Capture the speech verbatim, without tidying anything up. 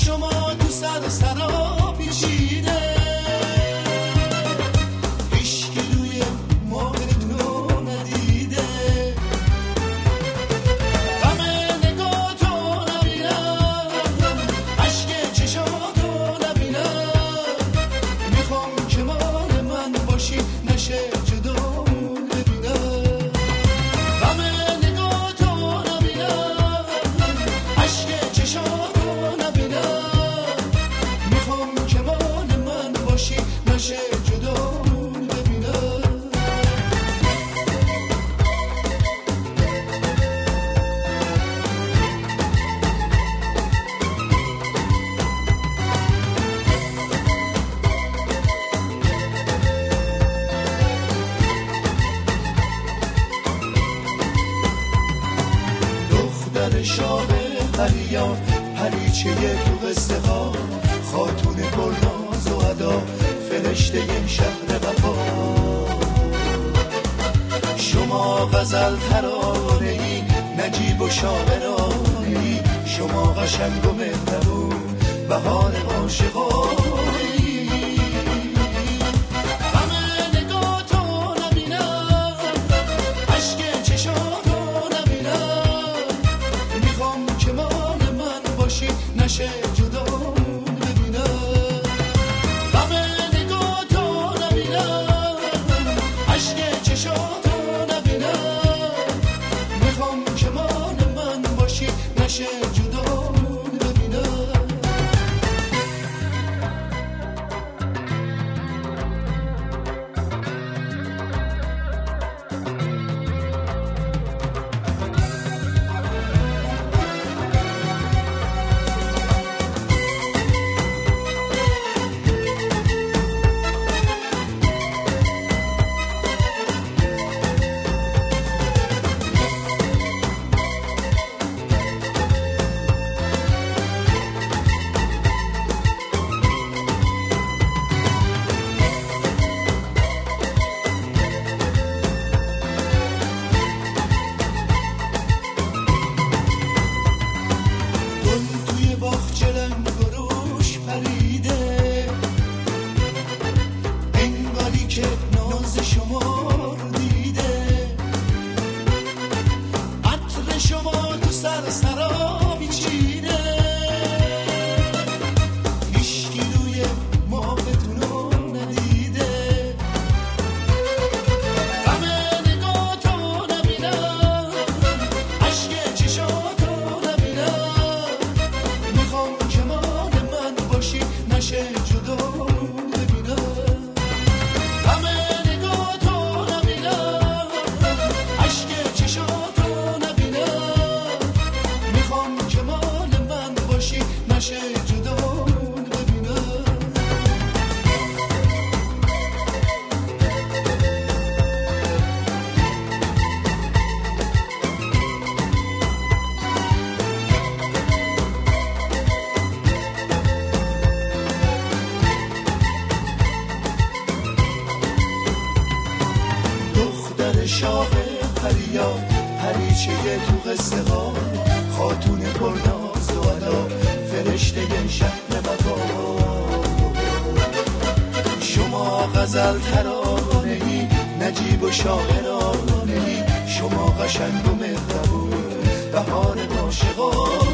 شما تو سر سرا پیچیده، هیچکی روی موقعتون رو ندیده، غم نگاهتو نبینم، عشق چشاتو نبینم، میخوام که مال من باشی نشه جدامون ببینم، غم نگاهتو نبینم، عشق چشاتو نبینم، میخوام که مال من باشی نشه جدامون ببینم. دختر شاه پریان، پریچه تو قصه ها، خاتون پرناز و ادا، فرشته شهر وفا. شما غزل ترانه‌ای، نجیب و شاعرانه‌ای، شما قشنگ و مهربون، بهار عاشقانه‌ای. غم نگاهتو نبینم، عشق چشاتو نبینم، میخوام که مال من باشی نشه جدامون ببینم، غم نگاهتو نبینم، عشق چشاتو نبینم، میخوام که مال من باشی نشه جدامون ببینم. گل توی باغچه لنگروش پریده، انگاری که ناز شما رو دیده، عطر شما تو سر سرا پیچیده، هیچکی روی ماهتون رو ندیده، غم نگاهتو نبینم، عشق چشاتو نبینم، میخوام که مال من باشی نشه جدامون ببینم، غم نگاهتو نبینم، عشق چشاتو نبینم، میخوام که مال من باشی نشه جدامون ببینم. دختر شاه پریان، پریچه تو قصه ها، خاتون پرناز و ادا، فرشته شهر وفا. شما غزل ترانه‌ای، نجیب و شاعرانه‌ای، شما قشنگ و مهربون، بهار عاشقانه‌ای.